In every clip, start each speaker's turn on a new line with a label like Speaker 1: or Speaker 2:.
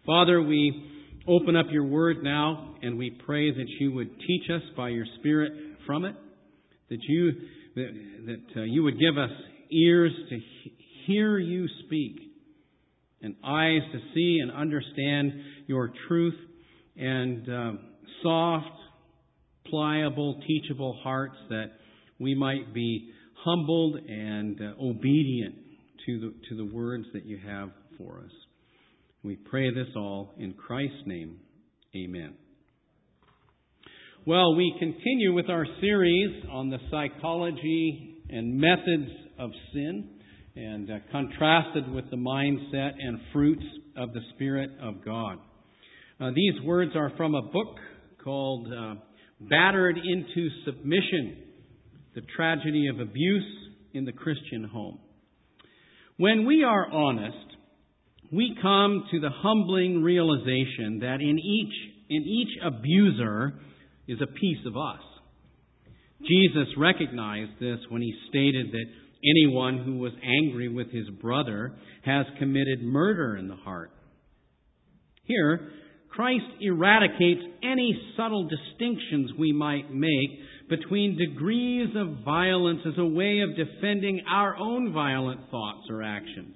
Speaker 1: Father, we open up your word now, and we pray that you would teach us by your Spirit from it, that you would give us ears to hear you speak, and eyes to see and understand your truth, and soft, pliable, teachable hearts that we might be humbled and obedient to the words that you have for us. We pray this all in Christ's name. Amen. Well, we continue with our series on the psychology and methods of sin, and contrasted with the mindset and fruits of the Spirit of God. These words are from a book called Battered into Submission, The Tragedy of Abuse in the Christian Home. When we are honest, we come to the humbling realization that in each abuser is a piece of us. Jesus recognized this when he stated that anyone who was angry with his brother has committed murder in the heart. Here, Christ eradicates any subtle distinctions we might make between degrees of violence as a way of defending our own violent thoughts or actions.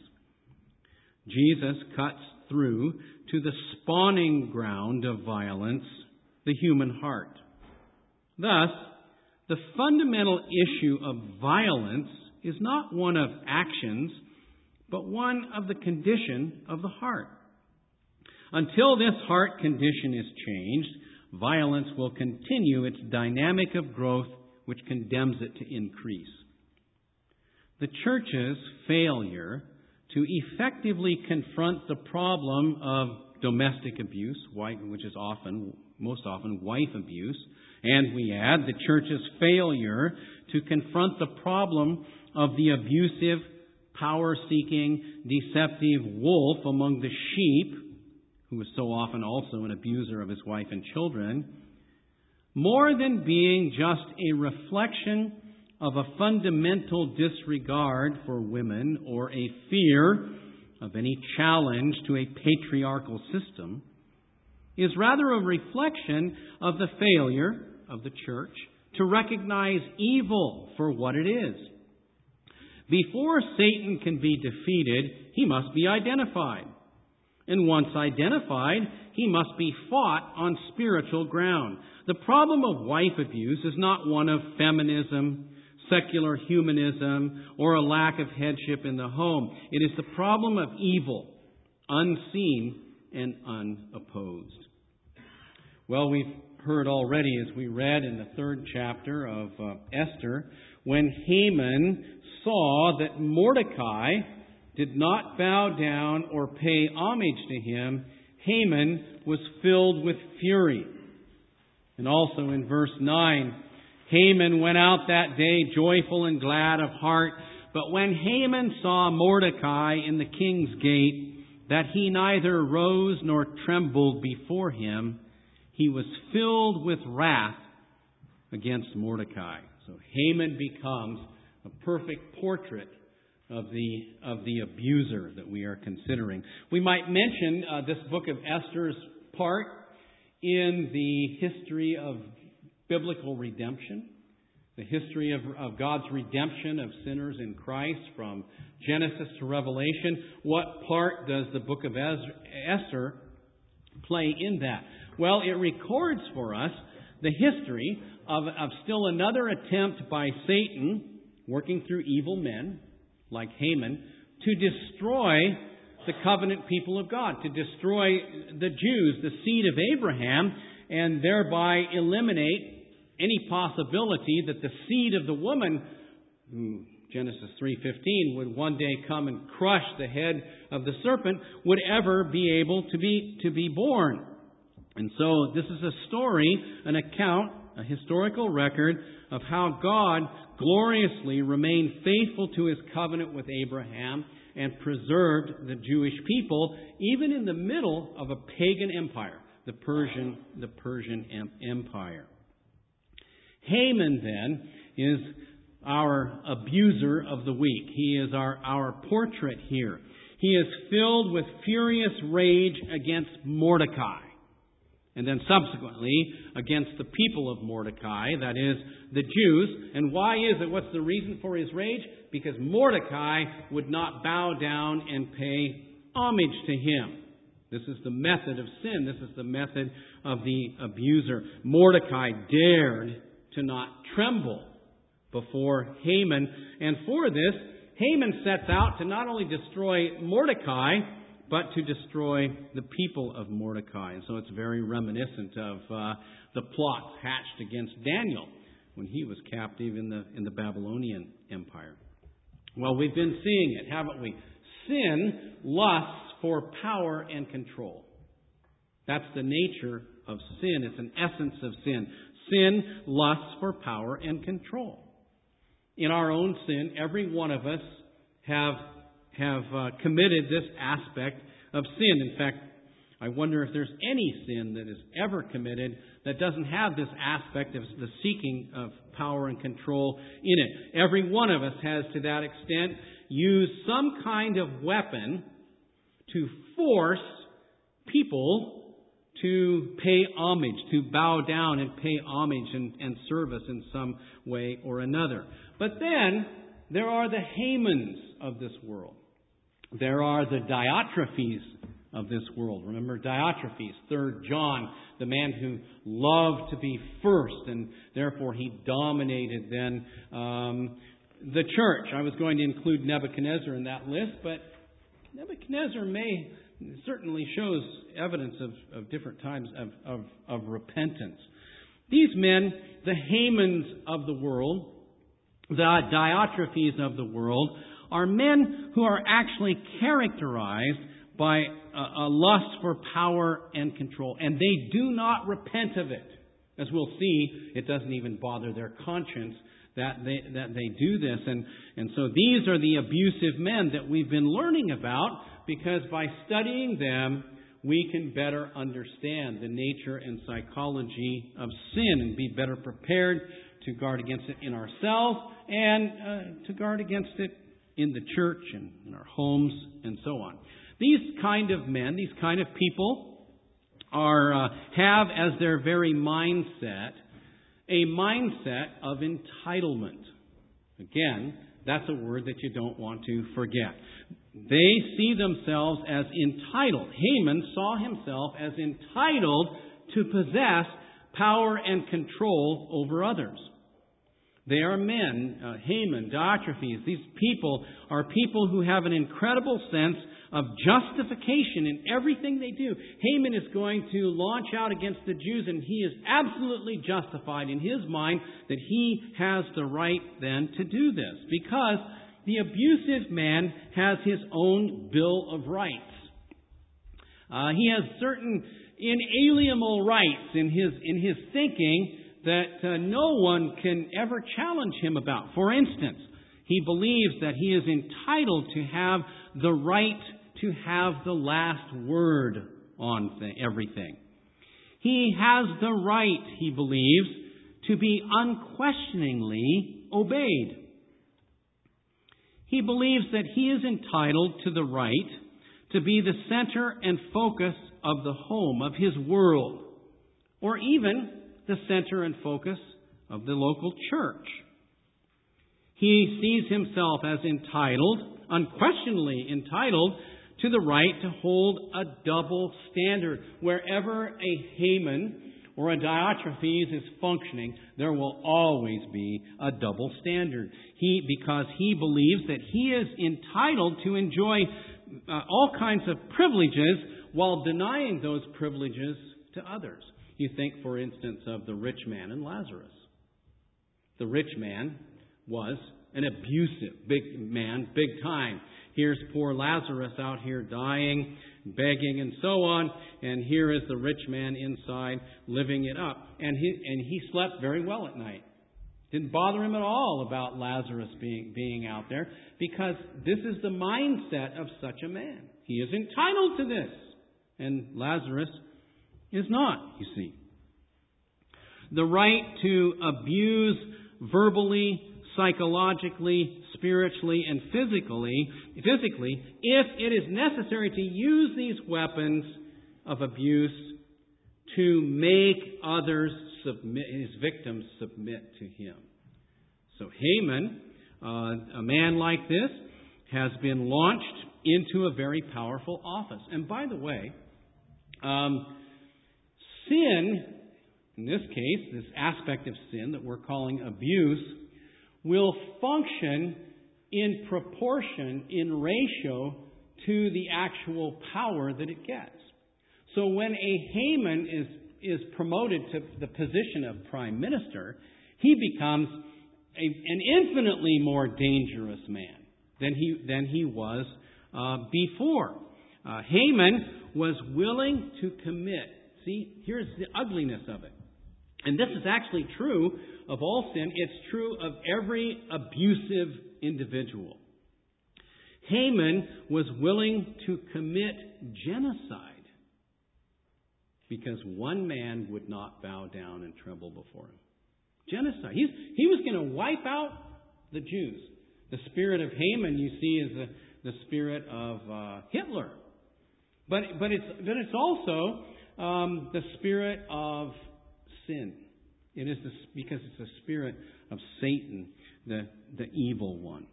Speaker 1: Jesus cuts through to the spawning ground of violence, the human heart. Thus, the fundamental issue of violence is not one of actions, but one of the condition of the heart. Until this heart condition is changed, violence will continue its dynamic of growth, which condemns it to increase. The church's failure to effectively confront the problem of domestic abuse, which is most often wife abuse, and we add the church's failure to confront the problem of the abusive, power-seeking, deceptive wolf among the sheep, who is so often also an abuser of his wife and children, more than being just a reflection of a fundamental disregard for women or a fear of any challenge to a patriarchal system, is rather a reflection of the failure of the church to recognize evil for what it is. Before Satan can be defeated, he must be identified. And once identified, he must be fought on spiritual ground. The problem of wife abuse is not one of feminism, secular humanism, or a lack of headship in the home. It is the problem of evil, unseen and unopposed. Well, we've heard already as we read in the 3rd chapter of Esther, when Haman saw that Mordecai did not bow down or pay homage to him, Haman was filled with fury. And also in verse 9, Haman went out that day joyful and glad of heart. But when Haman saw Mordecai in the king's gate, that he neither rose nor trembled before him, he was filled with wrath against Mordecai. So Haman becomes a perfect portrait of the abuser that we are considering. We might mention this book of Esther's part in the history of biblical redemption, the history of God's redemption of sinners in Christ from Genesis to Revelation. What part does the book of Esther play in that? Well, it records for us the history of still another attempt by Satan, working through evil men like Haman, to destroy the covenant people of God, to destroy the Jews, the seed of Abraham, and thereby eliminate any possibility that the seed of the woman, who Genesis 3:15 would one day come and crush the head of the serpent, would ever be able to be born. And so this is a story, an account, a historical record of how God gloriously remained faithful to his covenant with Abraham and preserved the Jewish people, even in the middle of a pagan empire, the Persian Empire. Haman, then, is our abuser of the week. He is our portrait here. he is filled with furious rage against Mordecai, and then subsequently against the people of Mordecai, that is, the Jews. And why is it? What's the reason for his rage? Because Mordecai would not bow down and pay homage to him. This is the method of sin. This is the method of the abuser. Mordecai dared to not tremble before Haman. And for this, Haman sets out to not only destroy Mordecai, but to destroy the people of Mordecai. And so it's very reminiscent of the plots hatched against Daniel when he was captive in the Babylonian Empire. Well, we've been seeing it, haven't we? Sin lusts for power and control. That's the nature of sin. It's an essence of sin. Sin lusts for power and control. In our own sin, every one of us have committed this aspect of sin. In fact, I wonder if there's any sin that is ever committed that doesn't have this aspect of the seeking of power and control in it. Every one of us has, to that extent, used some kind of weapon to force people to pay homage, to bow down and pay homage and service in some way or another. But then there are the Hamans of this world. There are the Diotrephes of this world. Remember Diotrephes, 3rd John, the man who loved to be first, and therefore he dominated then the church. I was going to include Nebuchadnezzar in that list, but Nebuchadnezzar certainly shows evidence of different times of repentance. These men, the Hamans of the world, the Diotrephes of the world, are men who are actually characterized by a lust for power and control. And they do not repent of it. As we'll see, it doesn't even bother their conscience that they do this. And so these are the abusive men that we've been learning about, because by studying them, we can better understand the nature and psychology of sin and be better prepared to guard against it in ourselves and to guard against it in the church and in our homes and so on. These kind of men, these kind of people have as their very mindset a mindset of entitlement. Again, that's a word that you don't want to forget. They see themselves as entitled. Haman saw himself as entitled to possess power and control over others. They are men, Haman, Diotrephes. These people are people who have an incredible sense of justification in everything they do. Haman is going to launch out against the Jews, and he is absolutely justified in his mind that he has the right then to do this, because the abusive man has his own Bill of Rights. He has certain inalienable rights in his thinking that no one can ever challenge him about. For instance, he believes that he is entitled to have the right to have the last word on everything. He has the right, he believes, to be unquestioningly obeyed. He believes that he is entitled to the right to be the center and focus of the home, of his world, or even the center and focus of the local church. He sees himself as entitled, unquestionably entitled, to the right to hold a double standard. Wherever a Haman or a Diotrephes is functioning, there will always be a double standard. Because he believes that he is entitled to enjoy all kinds of privileges while denying those privileges to others. You think, for instance, of the rich man and Lazarus. The rich man was an abusive big man, big time. Here's poor Lazarus out here dying, begging, and so on. And here is the rich man inside living it up. And he slept very well at night. Didn't bother him at all about Lazarus being out there, because this is the mindset of such a man. He is entitled to this. And Lazarus is not, you see. The right to abuse verbally, psychologically, spiritually, and physically, if it is necessary to use these weapons of abuse to make others submit, his victims submit to him. So Haman, a man like this, has been launched into a very powerful office. And by the way, sin, in this case, this aspect of sin that we're calling abuse, will function in proportion, in ratio to the actual power that it gets. So when a Haman is promoted to the position of prime minister, he becomes an infinitely more dangerous man than he was before. Haman was willing to commit. See, here's the ugliness of it. And this is actually true of all sin. It's true of every abusive individual. Haman was willing to commit genocide because one man would not bow down and tremble before him. Genocide. He was going to wipe out the Jews. The spirit of Haman, you see, is the spirit of Hitler. But it's also the spirit of sin. It is because it's the spirit of Satan, the evil one.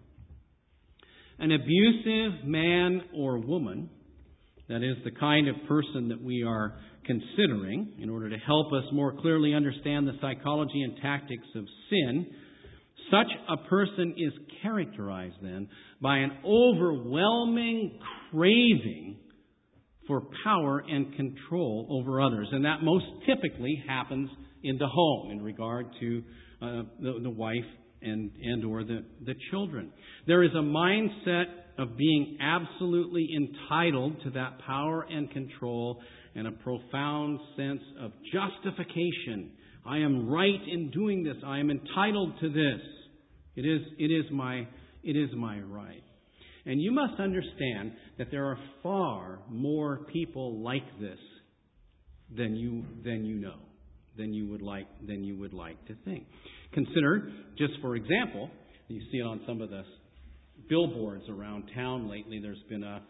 Speaker 1: An abusive man or woman, that is the kind of person that we are considering in order to help us more clearly understand the psychology and tactics of sin, such a person is characterized then by an overwhelming craving for power and control over others. And that most typically happens in the home in regard to the wife and or the children. There is a mindset of being absolutely entitled to that power and control and a profound sense of justification. I am right in doing this. I am entitled to this. It is my right. And you must understand that there are far more people like this than you know, than you would like to think. Consider, just for example, you see it on some of the billboards around town lately. There's been a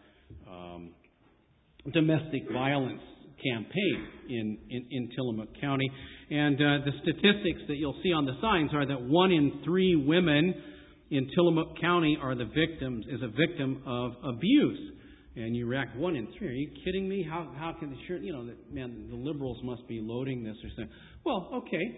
Speaker 1: domestic violence campaign in Tillamook County, and the statistics that you'll see on the signs are that 1 in 3 women in Tillamook County is a victim of abuse. And you react, 1 in 3? Are you kidding me? How can the liberals must be loading this or something? Well, okay.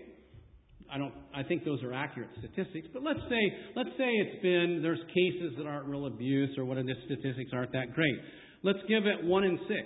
Speaker 1: I think those are accurate statistics, but let's say there's cases that aren't real abuse, or what, the statistics aren't that great. Let's give it 1 in 6.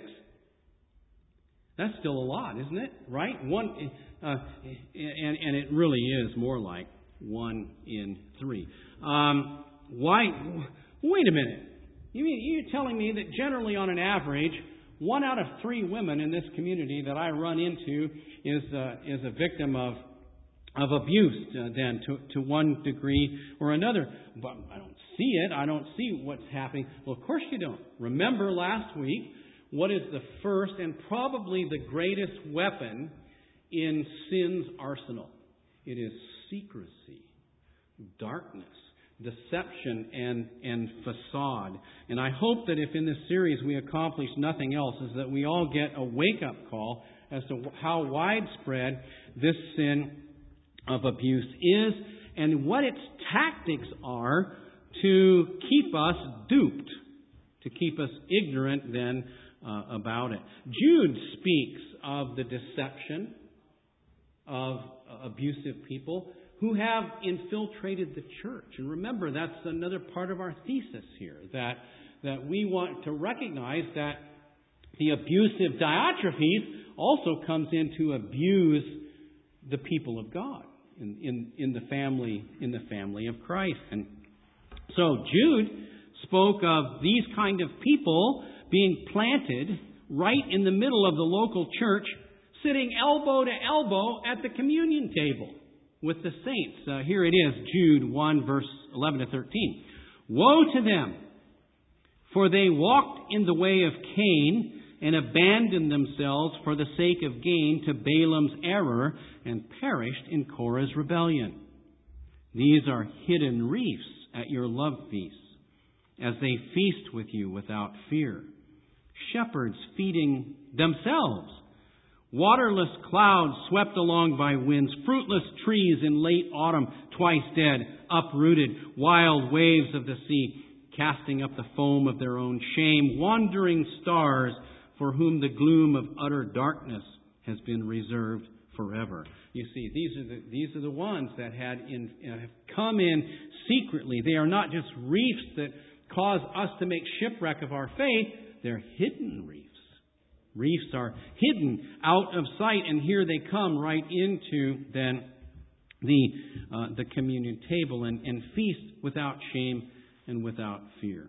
Speaker 1: That's still a lot, isn't it? Right? And it really is more like 1 in 3. Why? Wait a minute. You're telling me that generally, on an average, 1 out of 3 women in this community that I run into is a victim of abuse, then to one degree or another. But I don't see it. I don't see what's happening. Well, of course you don't. Remember last week, what is the first and probably the greatest weapon in sin's arsenal? It is secrecy, darkness, deception, and facade. And I hope that if in this series we accomplish nothing else, is that we all get a wake-up call as to how widespread this sin of abuse is and what its tactics are to keep us duped, to keep us ignorant then about it. Jude speaks of the deception of abusive people who have infiltrated the church. And remember, that's another part of our thesis here, that we want to recognize that the abusive Diotrephes also comes in to abuse the people of God in the family of Christ. And so Jude spoke of these kind of people being planted right in the middle of the local church, sitting elbow to elbow at the communion table with the saints. Here it is, Jude 1, verse 11 to 13. Woe to them, for they walked in the way of Cain and abandoned themselves for the sake of gain to Balaam's error and perished in Korah's rebellion. These are hidden reefs at your love feasts, as they feast with you without fear. Shepherds feeding themselves. Waterless clouds swept along by winds. Fruitless trees in late autumn, twice dead, uprooted. Wild waves of the sea, casting up the foam of their own shame. Wandering stars for whom the gloom of utter darkness has been reserved forever. You see, these are the ones that have come in secretly. They are not just reefs that cause us to make shipwreck of our faith. They're hidden reefs. Reefs are hidden out of sight, and here they come right into then the communion table and feast without shame and without fear.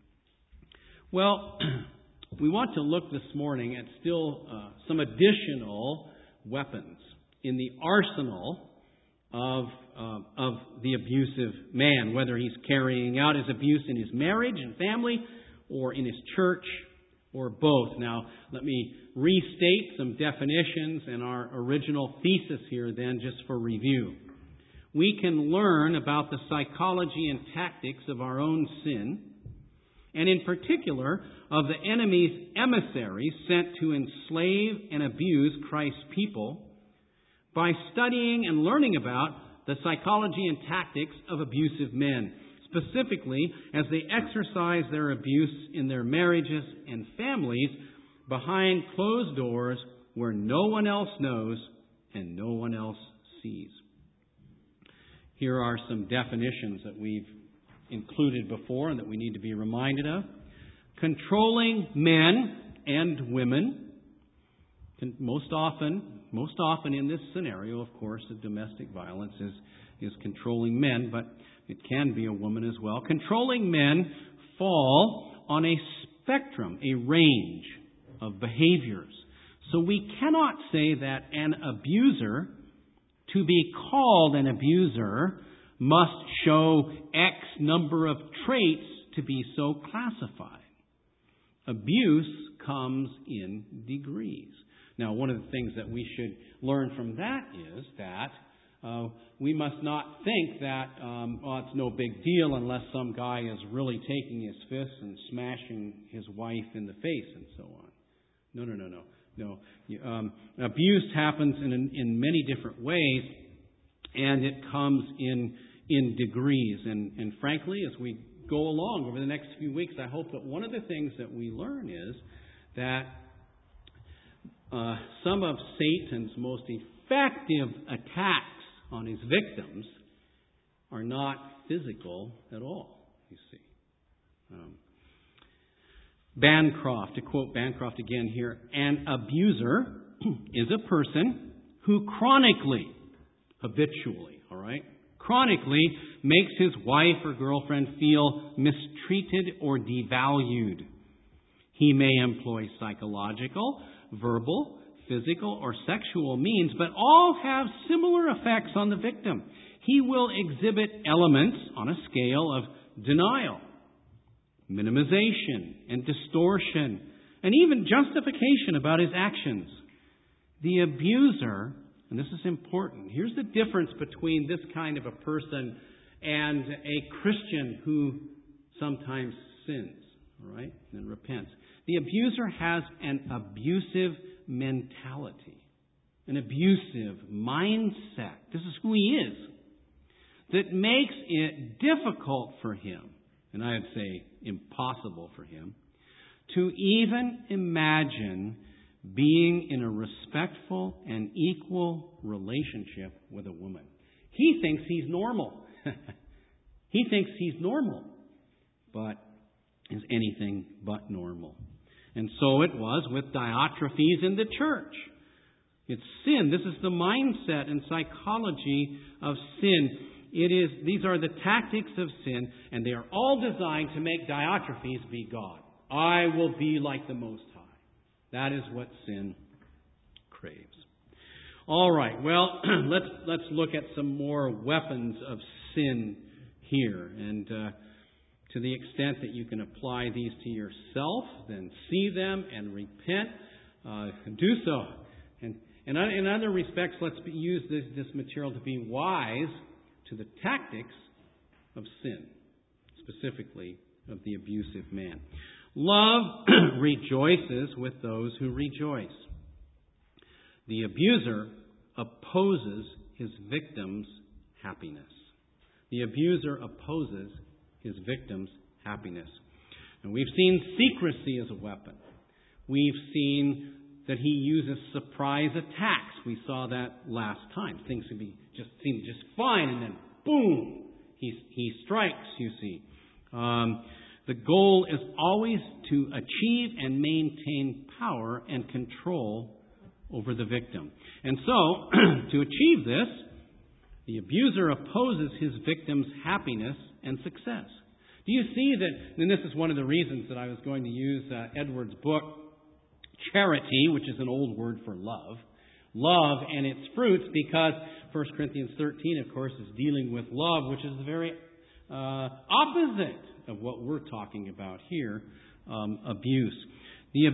Speaker 1: Well, we want to look this morning at still some additional weapons in the arsenal of the abusive man, whether he's carrying out his abuse in his marriage and family or in his church or both. Now, let me restate some definitions and our original thesis here then just for review. We can learn about the psychology and tactics of our own sin, and in particular of the enemy's emissaries sent to enslave and abuse Christ's people, by studying and learning about the psychology and tactics of abusive men, specifically as they exercise their abuse in their marriages and families behind closed doors where no one else knows and no one else sees. Here are some definitions that we've included before and that we need to be reminded of. Controlling men and women. Most often in this scenario, of course, of domestic violence is controlling men, but it can be a woman as well. Controlling men fall on a spectrum, a range of behaviors. So we cannot say that an abuser, to be called an abuser, must show X number of traits to be so classified. Abuse comes in degrees. Now, one of the things that we should learn from that is that we must not think that it's no big deal unless some guy is really taking his fists and smashing his wife in the face and so on. No. Abuse happens in many different ways, and it comes in degrees. And frankly, as we go along over the next few weeks, I hope that one of the things that we learn is that some of Satan's most effective attacks on his victims are not physical at all, you see. Bancroft, to quote Bancroft again here, an abuser is a person who habitually, chronically makes his wife or girlfriend feel mistreated or devalued. He may employ psychological, verbal, physical, or sexual means, but all have similar effects on the victim. He will exhibit elements on a scale of denial, minimization, and distortion, and even justification about his actions. The abuser, and this is important, here's the difference between this kind of a person and a Christian who sometimes sins, and repents. The abuser has an abusive mentality, an abusive mindset. This is who he is. That makes it difficult for him, and I'd say impossible for him, to even imagine being in a respectful and equal relationship with a woman. He thinks he's normal. He thinks he's normal, but is anything but normal. And so it was with Diotrephes in the church. It's sin. This is the mindset and psychology of sin. These are the tactics of sin, and they are all designed to make Diotrephes be God. I will be like the Most High. That is what sin craves. All right. Well, let's look at some more weapons of sin here, and to the extent that you can apply these to yourself, then see them and repent. Do so. And in other respects, let's use this material to be wise to the tactics of sin, specifically of the abusive man. Love rejoices with those who rejoice. The abuser opposes his victim's happiness. The abuser opposes his victim's happiness. And we've seen secrecy as a weapon. We've seen that he uses surprise attacks. We saw that last time. Things seem just fine, and then boom, he strikes, you see. The goal is always to achieve and maintain power and control over the victim. And so, to achieve this, the abuser opposes his victim's happiness and success. Do you see that, and this is one of the reasons that I was going to use Edwards' book, Charity, which is an old word for love and its fruits, because 1 Corinthians 13, of course, is dealing with love, which is the very opposite of what we're talking about here, abuse. The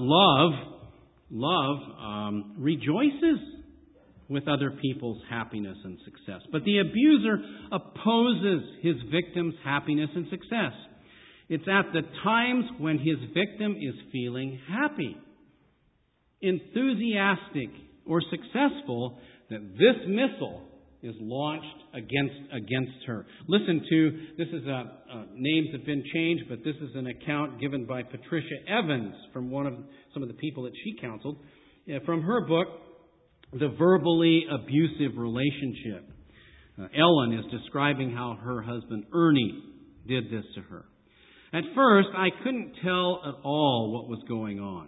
Speaker 1: love rejoices with other people's happiness and success. But the abuser opposes his victim's happiness and success. It's at the times when his victim is feeling happy, enthusiastic, or successful that this missile is launched against her. Listen to, this is names have been changed, but this is an account given by Patricia Evans from some of the people that she counseled, from her book, The Verbally Abusive Relationship. Ellen is describing how her husband Ernie did this to her. At first, I couldn't tell at all what was going on.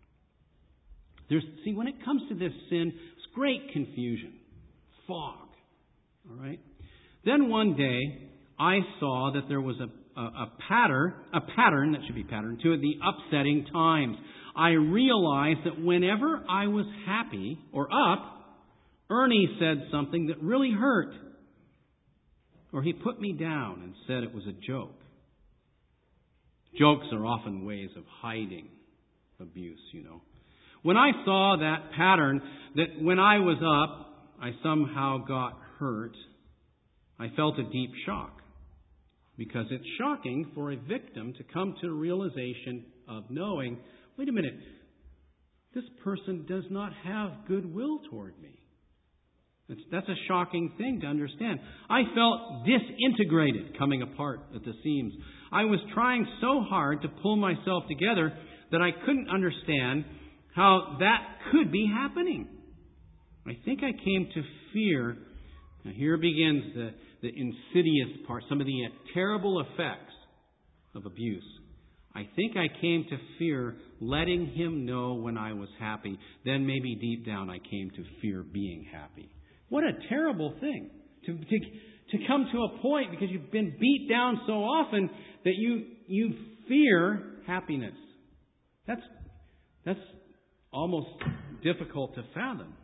Speaker 1: When it comes to this sin, it's great confusion, fog. All right. Then one day, I saw that there was a pattern that should be patterned to the upsetting times. I realized that whenever I was happy or up, Ernie said something that really hurt, or he put me down and said it was a joke. Jokes are often ways of hiding abuse, you know. When I saw that pattern, that when I was up, I somehow got hurt, I felt a deep shock. Because it's shocking for a victim to come to a realization of knowing, wait a minute, this person does not have goodwill toward me. That's a shocking thing to understand. I felt disintegrated, coming apart at the seams. I was trying so hard to pull myself together that I couldn't understand how that could be happening. I think I came to fear. Now here begins the insidious part, some of the terrible effects of abuse. I think I came to fear letting him know when I was happy. Then maybe deep down I came to fear being happy. What a terrible thing to come to a point because you've been beat down so often that you fear happiness. That's almost difficult to fathom.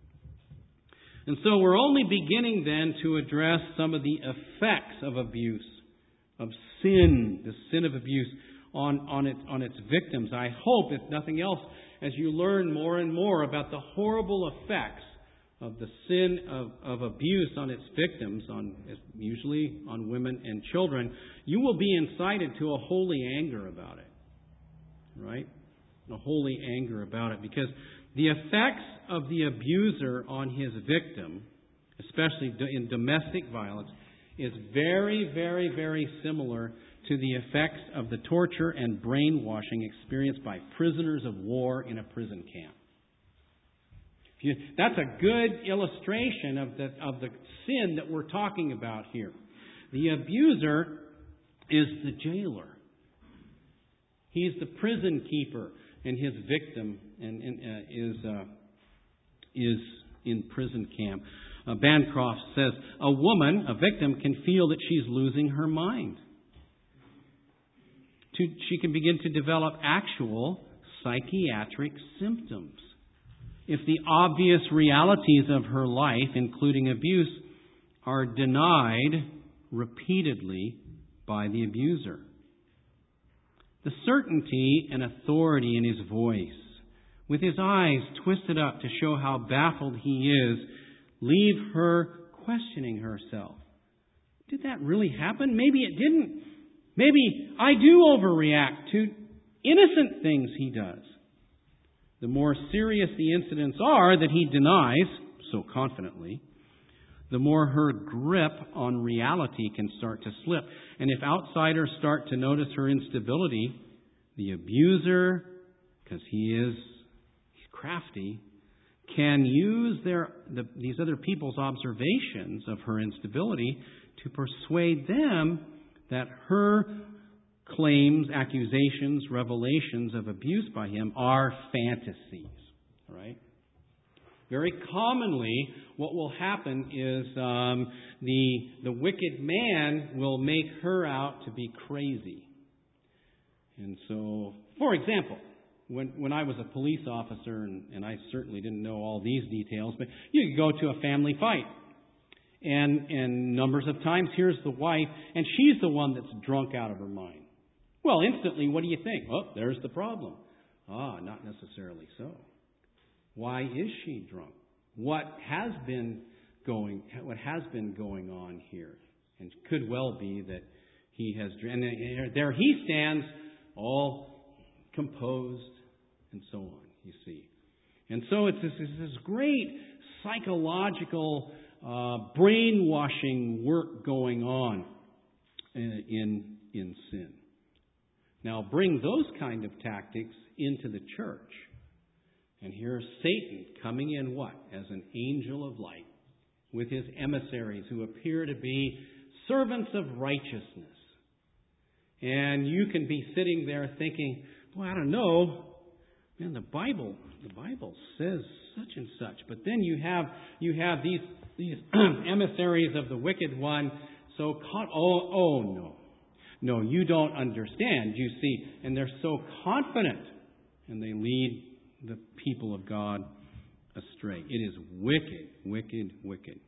Speaker 1: And so we're only beginning then to address some of the effects of abuse, of sin, the sin of abuse on its victims. I hope, if nothing else, as you learn more and more about the horrible effects of the sin of abuse on its victims, usually on women and children, you will be incited to a holy anger about it. Right? A holy anger about it. Because the effects of the abuser on his victim, especially in domestic violence, is very, very, very similar to the effects of the torture and brainwashing experienced by prisoners of war in a prison camp. That's a good illustration of the sin that we're talking about here. The abuser is the jailer. He's the prison keeper, and his victim is in prison camp. Bancroft says, a victim can feel that she's losing her mind. She can begin to develop actual psychiatric symptoms if the obvious realities of her life, including abuse, are denied repeatedly by the abuser. The certainty and authority in his voice, with his eyes twisted up to show how baffled he is, leave her questioning herself. did that really happen? Maybe it didn't. Maybe I do overreact to innocent things he does. The more serious the incidents are that he denies so confidently, the more her grip on reality can start to slip. And if outsiders start to notice her instability, the abuser, because he's crafty, can use these other people's observations of her instability to persuade them that her claims, accusations, revelations of abuse by him are fantasies. Right? Very commonly, what will happen is the wicked man will make her out to be crazy. And so, for example, when I was a police officer, and I certainly didn't know all these details, but you could go to a family fight. And numbers of times, here's the wife, and she's the one that's drunk out of her mind. Well, instantly, what do you think? Oh, there's the problem. Not necessarily so. Why is she drunk? What has been going on here? And it could well be that he has, and there he stands, all composed, and so on. You see, and so it's this great psychological brainwashing work going on in sin. Now, bring those kind of tactics into the church. And here's Satan coming in what? As an angel of light with his emissaries who appear to be servants of righteousness. And you can be sitting there thinking, well, I don't know. Man, the Bible says such and such. But then you have these emissaries of the wicked one so no, you don't understand, you see. And they're so confident, and they lead the people of God astray. It is wicked, wicked, wicked.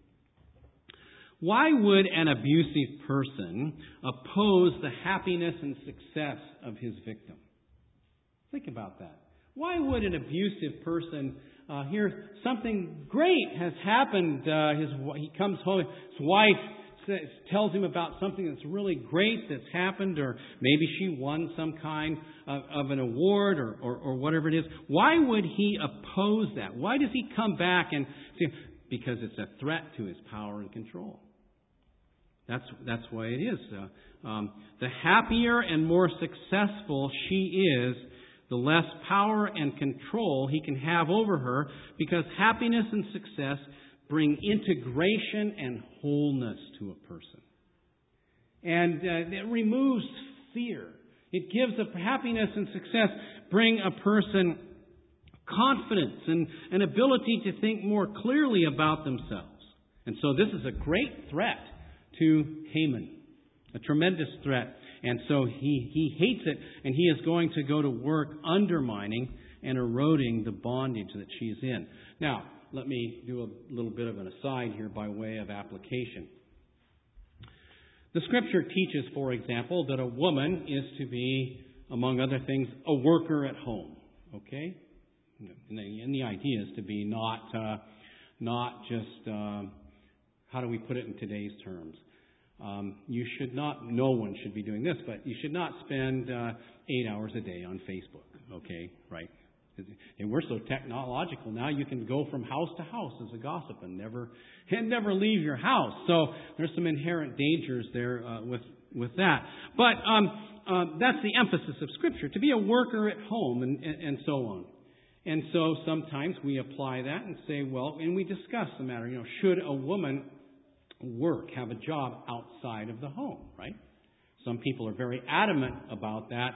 Speaker 1: Why would an abusive person oppose the happiness and success of his victim? Think about that. Why would an abusive person hear something great has happened? He comes home, his wife tells him about something that's really great that's happened, or maybe she won some kind of an award or whatever it is. Why would he oppose that? Why does he come back and say, because it's a threat to his power and control. That's why it is. The happier and more successful she is, the less power and control he can have over her, because happiness and success bring integration and wholeness to a person. And it removes fear. It gives happiness and success bring a person confidence and an ability to think more clearly about themselves. And so this is a great threat to Haman, a tremendous threat. And so he hates it, and he is going to go to work undermining and eroding the bondage that she's in. Now, let me do a little bit of an aside here by way of application. The Scripture teaches, for example, that a woman is to be, among other things, a worker at home. Okay? And the idea is to be not just, how do we put it in today's terms? You should not, no one should be doing this, but you should not spend 8 hours a day on Facebook. Okay? Right? And we're so technological now, you can go from house to house as a gossip and never leave your house. So there's some inherent dangers there with that. But that's the emphasis of Scripture, to be a worker at home and so on. And so sometimes we apply that and say, well, and we discuss the matter, should a woman work, have a job outside of the home, right? Some people are very adamant about that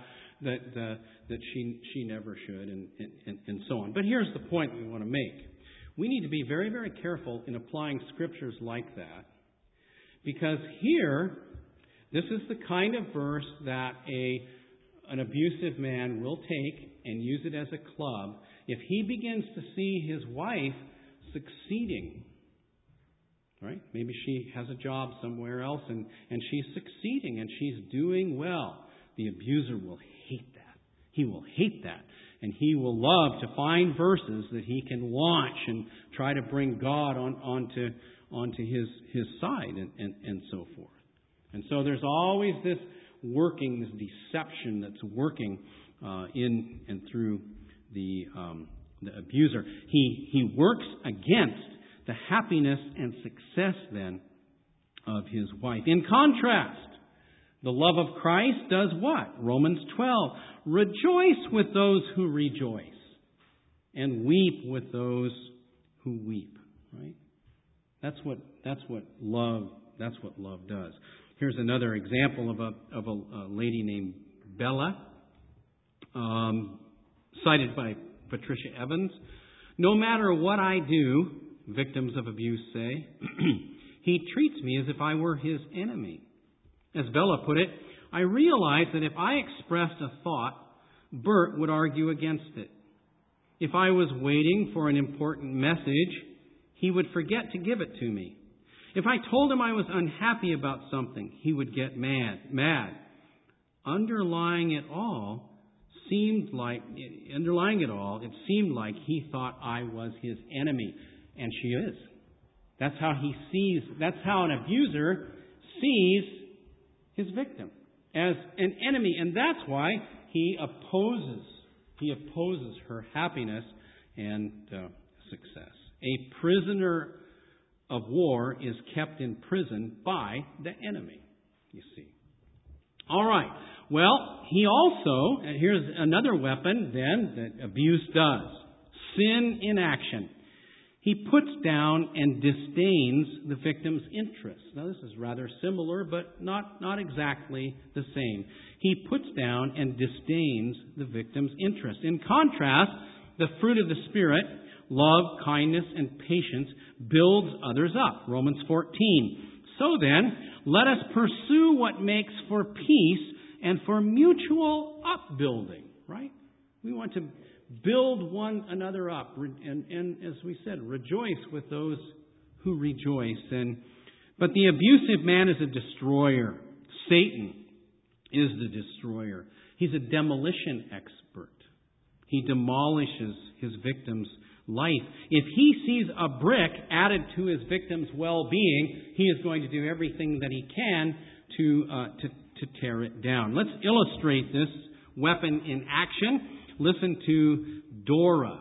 Speaker 1: she never should, and so on. But here's the point we want to make. We need to be very, very careful in applying scriptures like that, because here, this is the kind of verse that an abusive man will take and use it as a club if he begins to see his wife succeeding. Right? Maybe she has a job somewhere else and she's succeeding and she's doing well. The abuser will hate that. He will hate that. And he will love to find verses that he can launch and try to bring God onto his side and so forth. And so there's always this working, this deception that's working in and through the abuser. He works against the happiness and success then of his wife. In contrast, the love of Christ does what? Romans 12. Rejoice with those who rejoice, and weep with those who weep. Right? That's what love does. Here's another example of a lady named Bella, cited by Patricia Evans. No matter what I do, victims of abuse say, he treats me as if I were his enemy. As Bella put it, I realize that if I expressed a thought, Bert would argue against it. If I was waiting for an important message, he would forget to give it to me. If I told him I was unhappy about something, he would get mad. Underlying it all, it seemed like he thought I was his enemy. And she is. That's how an abuser sees his victim, as an enemy. And that's why he opposes her happiness and success. A prisoner of war is kept in prison by the enemy, you see. All right. Well, he also, and here's another weapon then that abuse does. Sin in action. He puts down and disdains the victim's interests. Now, this is rather similar, but not exactly the same. He puts down and disdains the victim's interest. In contrast, the fruit of the Spirit, love, kindness, and patience, builds others up. Romans 14. So then, let us pursue what makes for peace and for mutual upbuilding, right? We want to build one another up. And as we said, rejoice with those who rejoice. But the abusive man is a destroyer. Satan is the destroyer. He's a demolition expert. He demolishes his victim's life. If he sees a brick added to his victim's well-being, he is going to do everything that he can to tear it down. Let's illustrate this weapon in action. Listen to Dora.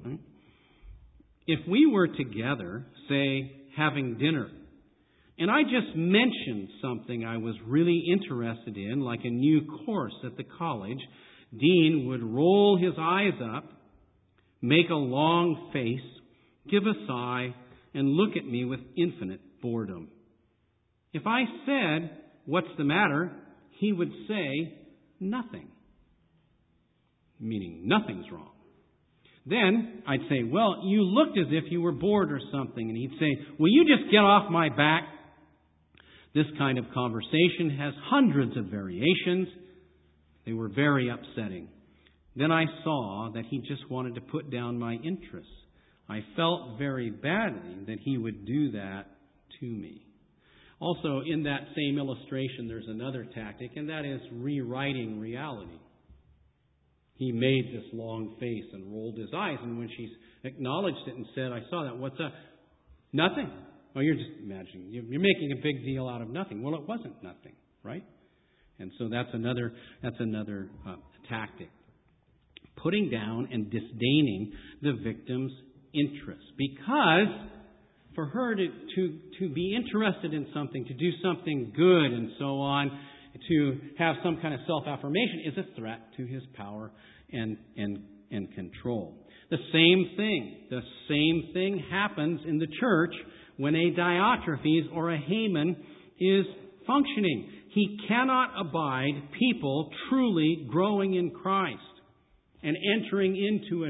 Speaker 1: If we were together, say, having dinner, and I just mentioned something I was really interested in, like a new course at the college, Dean would roll his eyes up, make a long face, give a sigh, and look at me with infinite boredom. If I said, "What's the matter?" he would say, "Nothing." Meaning nothing's wrong. Then I'd say, "Well, you looked as if you were bored or something." And he'd say, "Will you just get off my back?" This kind of conversation has hundreds of variations. They were very upsetting. Then I saw that he just wanted to put down my interests. I felt very badly that he would do that to me. Also, in that same illustration, there's another tactic, and that is rewriting reality. He made this long face and rolled his eyes, and when she acknowledged it and said, "I saw that, what's up?" "Nothing." "Oh, you're just imagining. You're making a big deal out of nothing." Well, it wasn't nothing, right? And so that's another tactic. Putting down and disdaining the victim's interests. Because for her to be interested in something, to do something good and so on, to have some kind of self-affirmation is a threat to his power and control. The same thing happens in the church when a Diotrephes or a Haman is functioning. He cannot abide people truly growing in Christ and entering into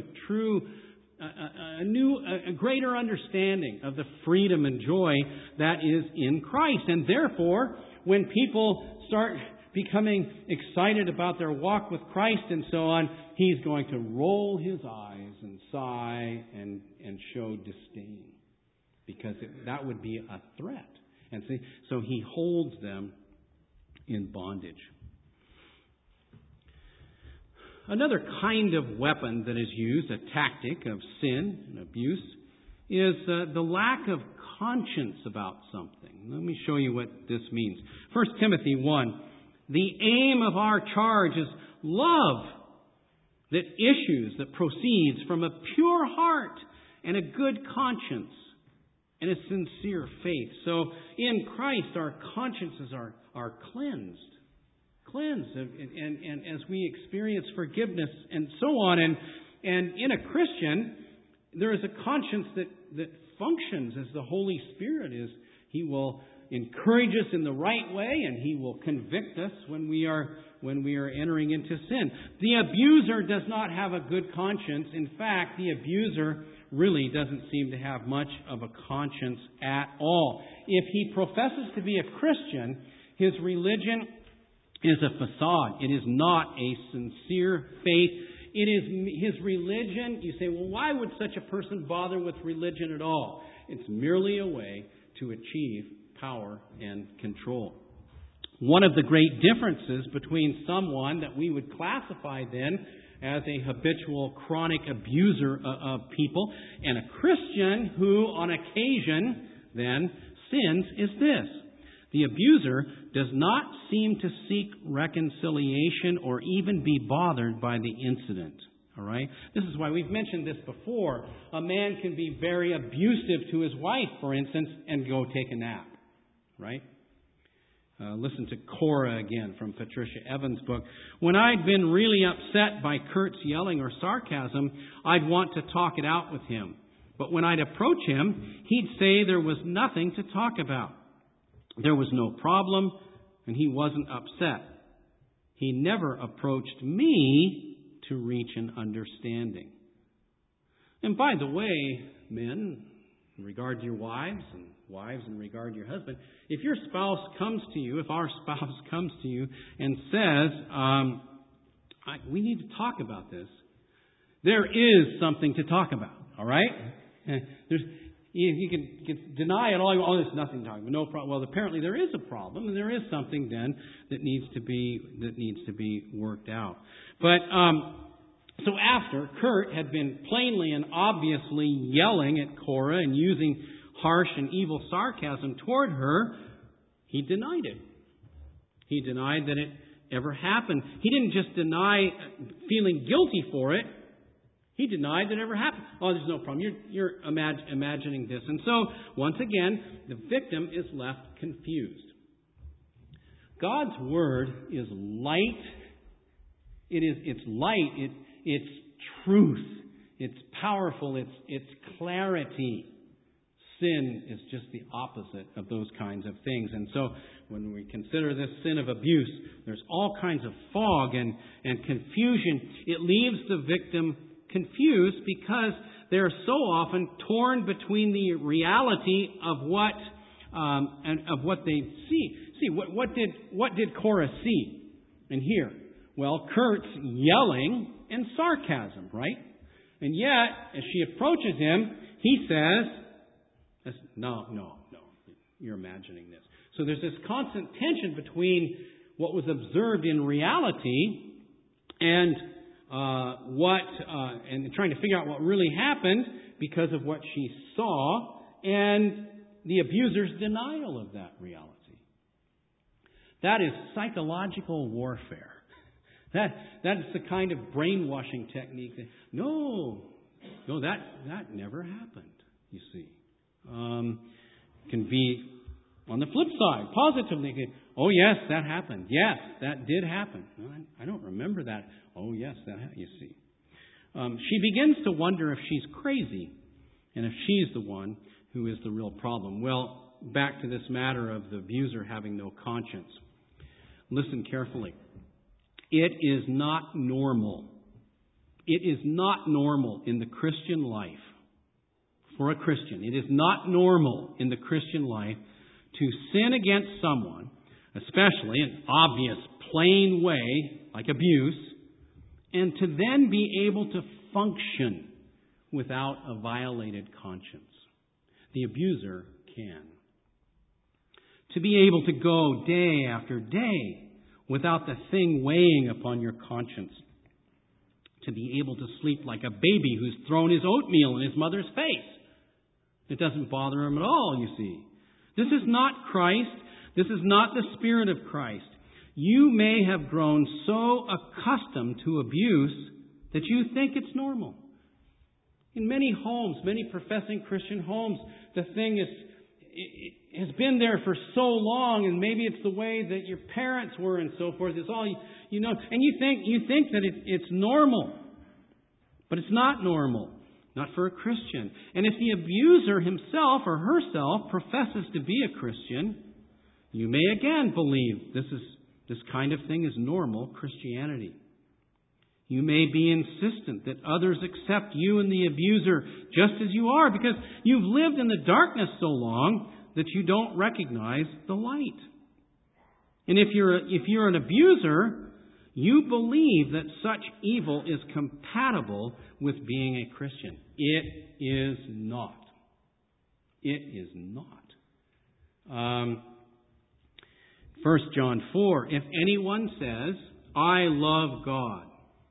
Speaker 1: a greater understanding of the freedom and joy that is in Christ. And therefore, when people start becoming excited about their walk with Christ and so on, he's going to roll his eyes and sigh and show disdain, because that would be a threat. And so he holds them in bondage. Another kind of weapon that is used, a tactic of sin and abuse, is the lack of conscience about something. Let me show you what this means. 1 Timothy 1. The aim of our charge is love that issues, that proceeds from a pure heart and a good conscience and a sincere faith. So in Christ, our consciences are cleansed. And as we experience forgiveness and so on. And in a Christian, there is a conscience that functions as the Holy Spirit is. He will encourage us in the right way, and He will convict us when we are entering into sin. The abuser does not have a good conscience. In fact, the abuser really doesn't seem to have much of a conscience at all. If he professes to be a Christian, his religion is a facade. It is not a sincere faith. It is his religion. You say, well, why would such a person bother with religion at all? It's merely a way to achieve power and control. One of the great differences between someone that we would classify then as a habitual chronic abuser of people and a Christian who on occasion then sins is this. The abuser does not seem to seek reconciliation or even be bothered by the incident. All right? This is why we've mentioned this before. A man can be very abusive to his wife, for instance, and go take a nap. Right? Listen to Cora again from Patricia Evans' book. When I'd been really upset by Kurt's yelling or sarcasm, I'd want to talk it out with him. But when I'd approach him, he'd say there was nothing to talk about. There was no problem, and he wasn't upset. He never approached me to reach an understanding. And by the way, men, in regard to your wives, and wives in regard to your husband, if your spouse comes to you, if our spouse comes to you and says, we need to talk about this, there is something to talk about, all right? You can deny it all you want. Oh, there's nothing to talk about. No problem. Well, apparently there is a problem, and there is something then that needs to be worked out. But so after Kurt had been plainly and obviously yelling at Cora and using harsh and evil sarcasm toward her, he denied it. He denied that it ever happened. He didn't just deny feeling guilty for it. He denied that it ever happened. Oh, there's no problem. You're imagining this. And so, once again, the victim is left confused. God's Word is light. It's light. It's truth. It's powerful. It's clarity. Sin is just the opposite of those kinds of things. And so, when we consider this sin of abuse, there's all kinds of fog and confusion. It leaves the victim confused because they're so often torn between the reality of what and of what they see. See, what did Cora see and hear? Well, Kurt's yelling and sarcasm, right? And yet, as she approaches him, he says, "No, you're imagining this." So there's this constant tension between what was observed in reality and and trying to figure out what really happened because of what she saw, and the abuser's denial of that reality. That is psychological warfare. That is the kind of brainwashing technique that, no, that never happened, you see. Can be on the flip side, positively. Oh, yes, that happened. Yes, that did happen. I don't remember that. Oh, yes, you see. She begins to wonder if she's crazy and if she's the one who is the real problem. Well, back to this matter of the abuser having no conscience. Listen carefully. It is not normal. It is not normal in the Christian life. For a Christian, it is not normal in the Christian life to sin against someone, especially an obvious, plain way, like abuse, and to then be able to function without a violated conscience. The abuser can. To be able to go day after day without the thing weighing upon your conscience. To be able to sleep like a baby who's thrown his oatmeal in his mother's face. It doesn't bother him at all, you see. This is not Christ. This is not the Spirit of Christ. You may have grown so accustomed to abuse that you think it's normal. In many homes, many professing Christian homes, the thing has been there for so long, and maybe it's the way that your parents were and so forth. It's all you know, and you think that it's normal. But it's not normal. Not for a Christian. And if the abuser himself or herself professes to be a Christian, you may again believe this kind of thing is normal Christianity. You may be insistent that others accept you and the abuser just as you are because you've lived in the darkness so long that you don't recognize the light. And if you're an abuser, you believe that such evil is compatible with being a Christian. It is not. It is not. 1 John 4, if anyone says, I love God,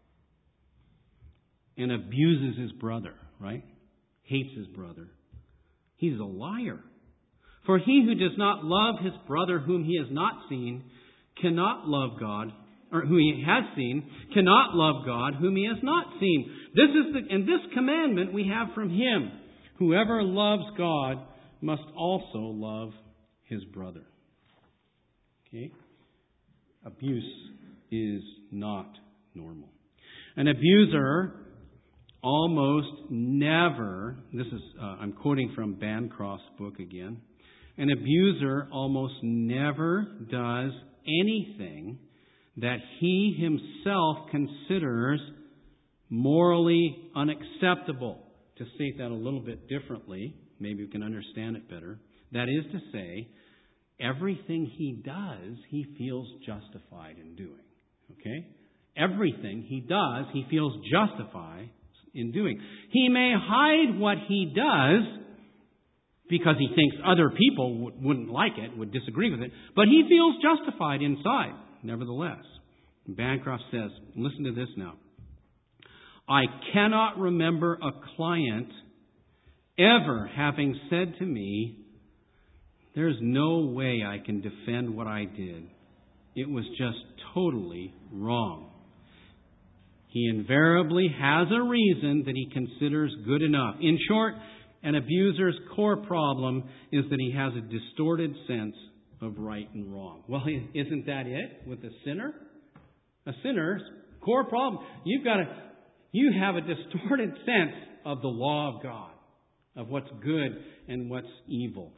Speaker 1: and abuses his brother, right? Hates his brother, he's a liar. For he who does not love his brother whom he has not seen cannot love God, or who he has seen, cannot love God whom he has not seen. This commandment we have from him. Whoever loves God must also love his brother. Okay? Abuse is not normal. An abuser almost never, I'm quoting from Bancroft's book again, an abuser almost never does anything that he himself considers morally unacceptable. To state that a little bit differently, maybe we can understand it better. That is to say, everything he does, he feels justified in doing. Okay? Everything he does, he feels justified in doing. He may hide what he does because he thinks other people wouldn't like it, would disagree with it, but he feels justified inside. Nevertheless, Bancroft says, listen to this now. I cannot remember a client ever having said to me, there's no way I can defend what I did. It was just totally wrong. He invariably has a reason that he considers good enough. In short, an abuser's core problem is that he has a distorted sense of right and wrong. Well, isn't that it with a sinner? A sinner's core problem. You have a distorted sense of the law of God, of what's good and what's evil.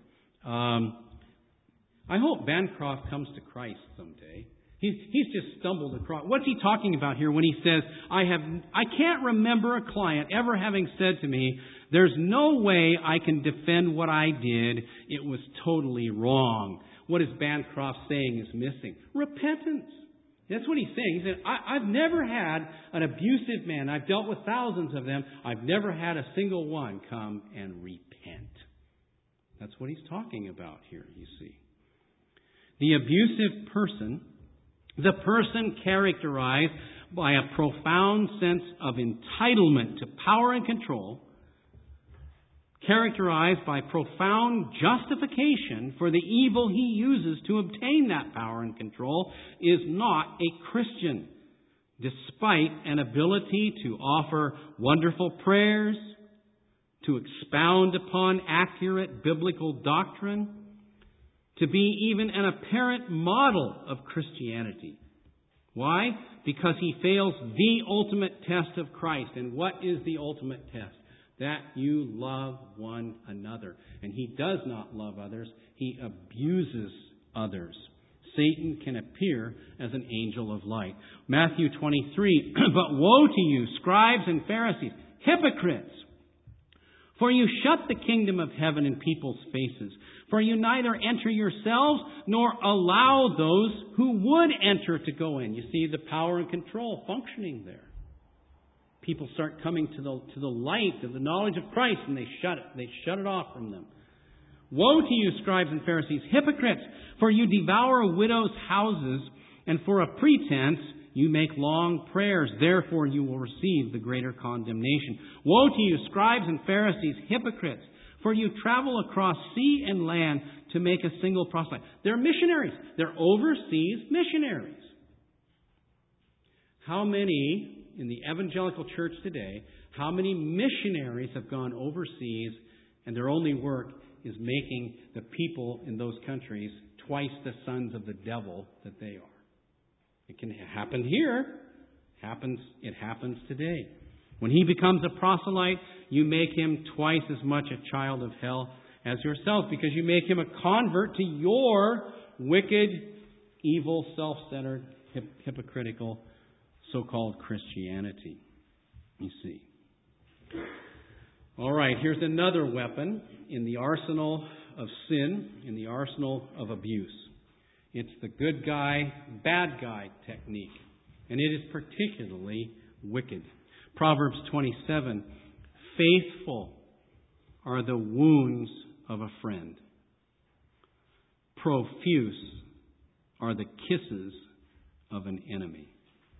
Speaker 1: I hope Bancroft comes to Christ someday. He's just stumbled across. What's he talking about here when he says, I can't remember a client ever having said to me, there's no way I can defend what I did. It was totally wrong. What is Bancroft saying is missing? Repentance. That's what he's saying. He said, I've never had an abusive man. I've dealt with thousands of them. I've never had a single one come and repent. That's what he's talking about here, you see. The abusive person, the person characterized by a profound sense of entitlement to power and control, characterized by profound justification for the evil he uses to obtain that power and control, is not a Christian, despite an ability to offer wonderful prayers, to expound upon accurate biblical doctrine, to be even an apparent model of Christianity. Why? Because he fails the ultimate test of Christ. And what is the ultimate test? That you love one another. And he does not love others. He abuses others. Satan can appear as an angel of light. Matthew 23, but woe to you, scribes and Pharisees, hypocrites! For you shut the kingdom of heaven in people's faces. For you neither enter yourselves nor allow those who would enter to go in. You see the power and control functioning there. People start coming to the light of the knowledge of Christ, and they shut it. They shut it off from them. Woe to you, scribes and Pharisees, hypocrites! For you devour widows' houses, and for a pretense you make long prayers. Therefore you will receive the greater condemnation. Woe to you, scribes and Pharisees, hypocrites! For you travel across sea and land to make a single proselyte. They're missionaries. They're overseas missionaries. How many in the evangelical church today, how many missionaries have gone overseas and their only work is making the people in those countries twice the sons of the devil that they are? It can happen here. It happens today. When he becomes a proselyte, you make him twice as much a child of hell as yourself, because you make him a convert to your wicked, evil, self-centered, hypocritical, so-called Christianity. You see. All right, here's another weapon in the arsenal of sin, in the arsenal of abuse. It's the good guy, bad guy technique. And it is particularly wicked. Proverbs 27, faithful are the wounds of a friend. Profuse are the kisses of an enemy.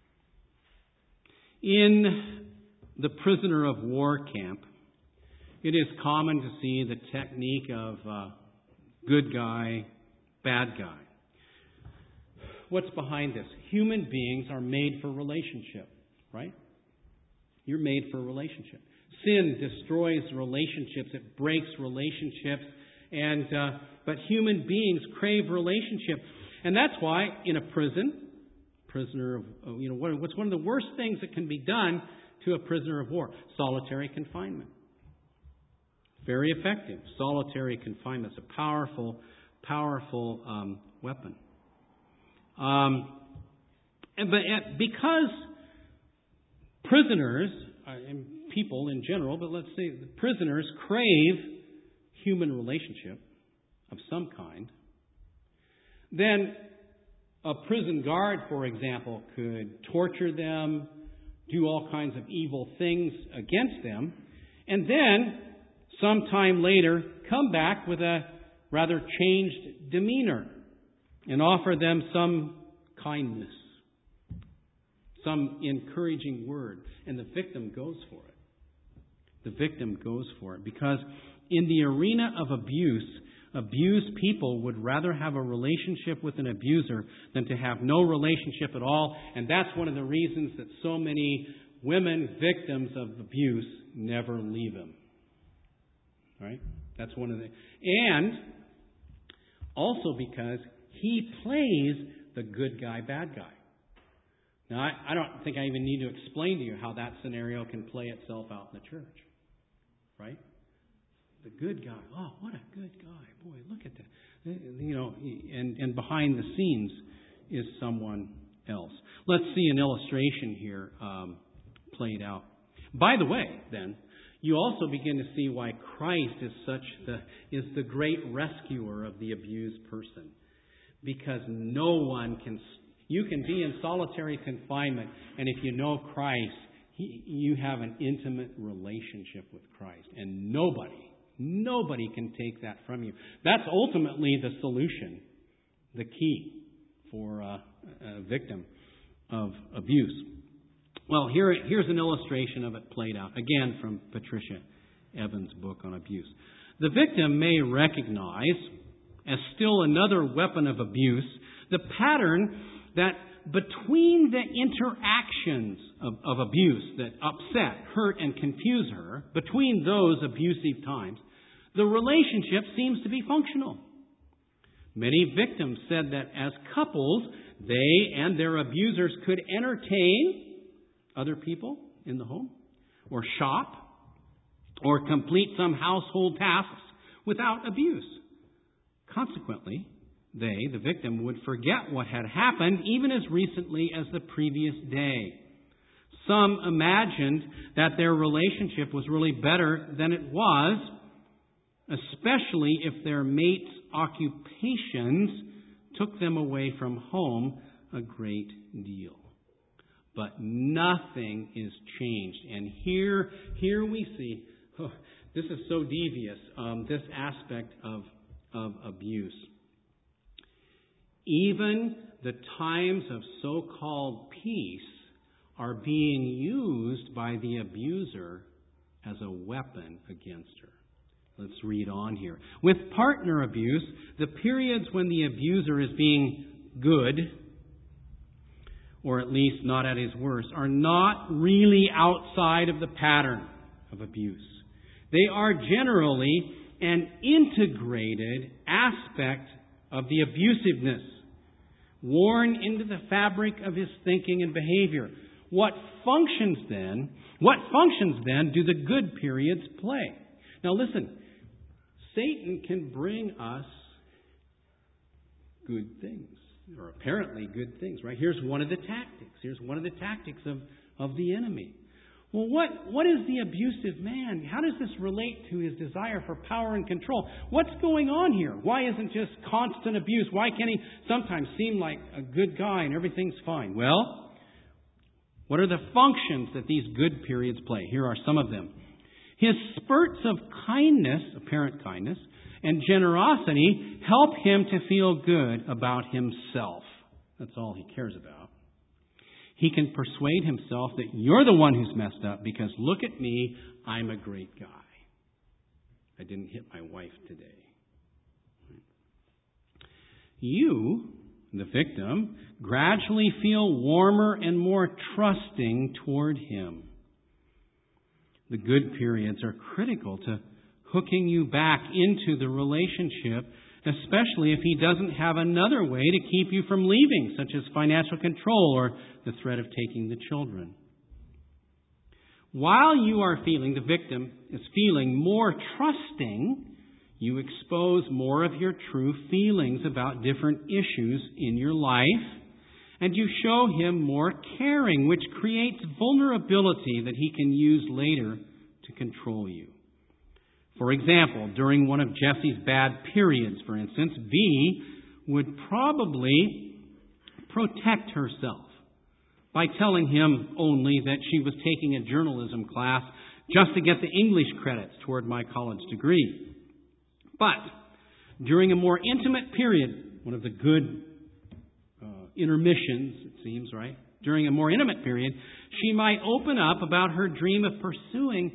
Speaker 1: In the prisoner of war camp, it is common to see the technique of good guy, bad guy. What's behind this? Human beings are made for relationship, right? You're made for relationship. Sin destroys relationships. It breaks relationships. But human beings crave relationship. And that's why in a prisoner of, what's one of the worst things that can be done to a prisoner of war? Solitary confinement. Very effective. Solitary confinement is a powerful weapon. Because prisoners, and people in general, but let's say the prisoners crave human relationship of some kind, then a prison guard, for example, could torture them, do all kinds of evil things against them, and then sometime later come back with a rather changed demeanor and offer them some kindness, some encouraging word, and the victim goes for it. The victim goes for it because in the arena of abuse, abused people would rather have a relationship with an abuser than to have no relationship at all, and that's one of the reasons that so many women victims of abuse never leave him. Right? That's one of the... And also because he plays the good guy, bad guy. Now, I don't think I even need to explain to you how that scenario can play itself out in the church. Right? The good guy. Oh, what a good guy. Boy, look at that. And behind the scenes is someone else. Let's see an illustration here played out. By the way, then, you also begin to see why Christ is the great rescuer of the abused person. Because no one can... You can be in solitary confinement, and if you know Christ, you have an intimate relationship with Christ. And nobody can take that from you. That's ultimately the solution, the key for a victim of abuse. Well, here's an illustration of it played out, again from Patricia Evans' book on abuse. The victim may recognize, as still another weapon of abuse, the pattern that between the interactions of abuse that upset, hurt, and confuse her, between those abusive times, the relationship seems to be functional. Many victims said that as couples, they and their abusers could entertain other people in the home, or shop, or complete some household tasks without abuse. Consequently, the victim, would forget what had happened even as recently as the previous day. Some imagined that their relationship was really better than it was, especially if their mates' occupations took them away from home a great deal. But nothing is changed. And here we see, this is so devious, this aspect of abuse. Even the times of so-called peace are being used by the abuser as a weapon against her. Let's read on here. With partner abuse, the periods when the abuser is being good, or at least not at his worst, are not really outside of the pattern of abuse. They are generally an integrated aspect of the abusiveness, worn into the fabric of his thinking and behavior. What functions then do the good periods play? Now listen, Satan can bring us good things, or apparently good things, right? Here's one of the tactics. Here's one of the tactics of the enemy. Well, what is the abusive man? How does this relate to his desire for power and control? What's going on here? Why isn't just constant abuse? Why can't he sometimes seem like a good guy and everything's fine? Well, what are the functions that these good periods play? Here are some of them. His spurts of kindness, apparent kindness, and generosity help him to feel good about himself. That's all he cares about. He can persuade himself that you're the one who's messed up because look at me, I'm a great guy. I didn't hit my wife today. You, the victim, gradually feel warmer and more trusting toward him. The good periods are critical to hooking you back into the relationship, especially if he doesn't have another way to keep you from leaving, such as financial control or the threat of taking the children. While you are feeling, the victim is feeling more trusting, you expose more of your true feelings about different issues in your life, and you show him more caring, which creates vulnerability that he can use later to control you. For example, during one of Jessie's bad periods, for instance, V would probably protect herself by telling him only that she was taking a journalism class just to get the English credits toward my college degree. But during a more intimate period, one of the good intermissions, it seems, right? During a more intimate period, she might open up about her dream of pursuing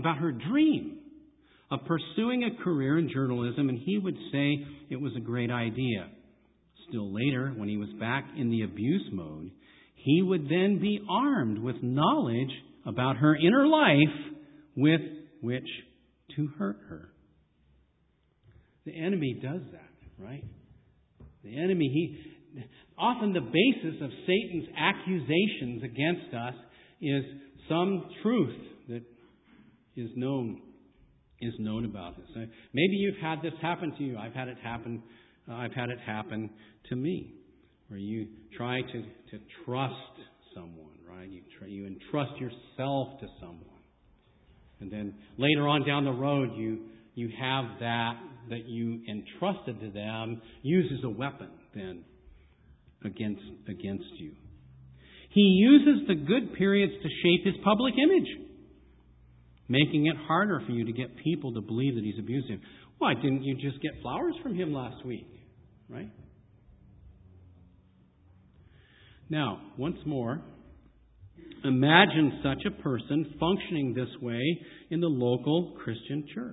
Speaker 1: a career in journalism, and he would say it was a great idea. Still later, when he was back in the abuse mode, he would then be armed with knowledge about her inner life with which to hurt her. The enemy does that, right? The enemy, often the basis of Satan's accusations against us is some truth that is known about this. Maybe you've had this happen to you. I've had it happen to me, where you try to trust someone, right? You entrust yourself to someone, and then later on down the road, you have that you entrusted to them used as a weapon then against you. He uses the good periods to shape his public image, making it harder for you to get people to believe that he's abusive. Why didn't you just get flowers from him last week? Right? Now, once more, imagine such a person functioning this way in the local Christian church.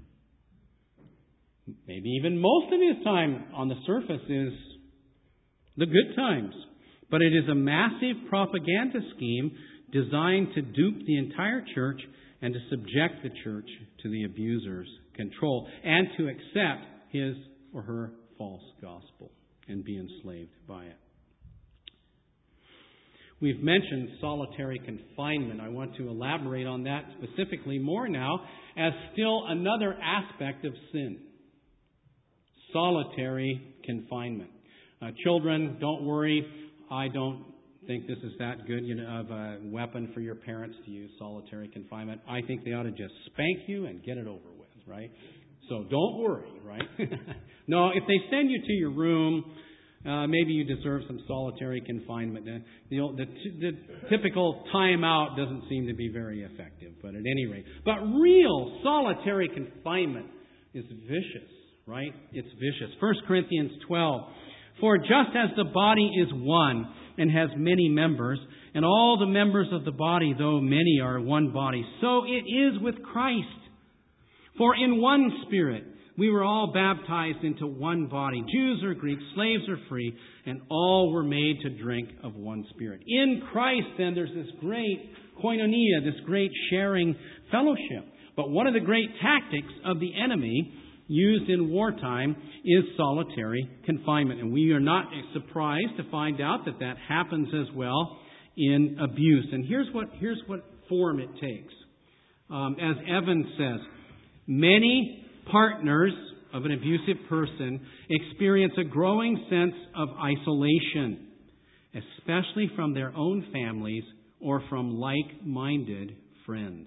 Speaker 1: Maybe even most of his time on the surface is the good times. But it is a massive propaganda scheme designed to dupe the entire church and to subject the church to the abuser's control and to accept his or her false gospel and be enslaved by it. We've mentioned solitary confinement. I want to elaborate on that specifically more now as still another aspect of sin. Solitary confinement. Children, don't worry. I don't think this is that good of a weapon for your parents to use, solitary confinement. I think they ought to just spank you and get it over with, right? So don't worry, right? No, if they send you to your room, maybe you deserve some solitary confinement. The typical timeout doesn't seem to be very effective, but at any rate. But real solitary confinement is vicious, right? It's vicious. 1 Corinthians 12. For just as the body is one and has many members, and all the members of the body, though many, are one body, so it is with Christ. For in one Spirit we were all baptized into one body, Jews or Greeks, slaves or free, and all were made to drink of one Spirit. In Christ, then, there's this great koinonia, this great sharing fellowship. But one of the great tactics of the enemy used in wartime is solitary confinement. And we are not surprised to find out that that happens as well in abuse. And here's what form it takes. As Evans says, many partners of an abusive person experience a growing sense of isolation, especially from their own families or from like-minded friends.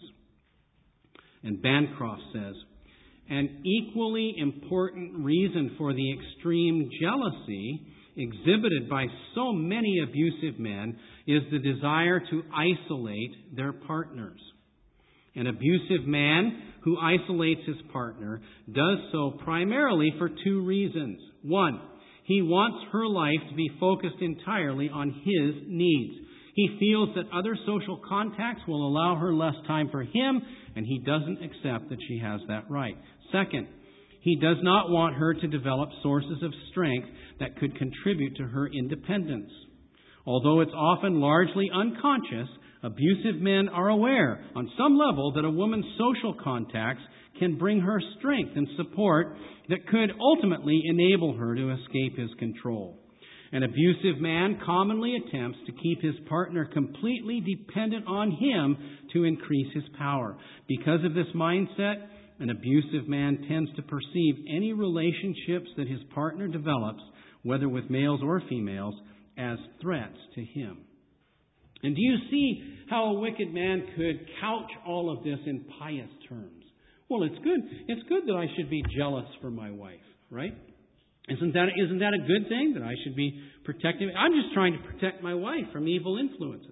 Speaker 1: And Bancroft says, an equally important reason for the extreme jealousy exhibited by so many abusive men is the desire to isolate their partners. An abusive man who isolates his partner does so primarily for two reasons. One, he wants her life to be focused entirely on his needs. He feels that other social contacts will allow her less time for him, and he doesn't accept that she has that right. Second, he does not want her to develop sources of strength that could contribute to her independence. Although it's often largely unconscious, abusive men are aware on some level that a woman's social contacts can bring her strength and support that could ultimately enable her to escape his control. An abusive man commonly attempts to keep his partner completely dependent on him to increase his power. Because of this mindset, an abusive man tends to perceive any relationships that his partner develops, whether with males or females, as threats to him. And do you see how a wicked man could couch all of this in pious terms? Well, it's good. It's good that I should be jealous for my wife, right? Isn't that a good thing, that I should be protective? I'm just trying to protect my wife from evil influences.